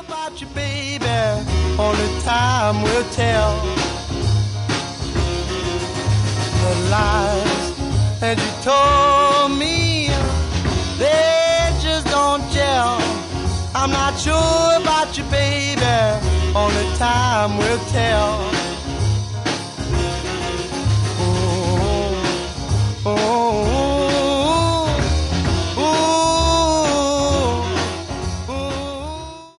about you, baby, only time will tell. The lies that you told me, they just don't gel. I'm not sure about you, baby, only time will tell.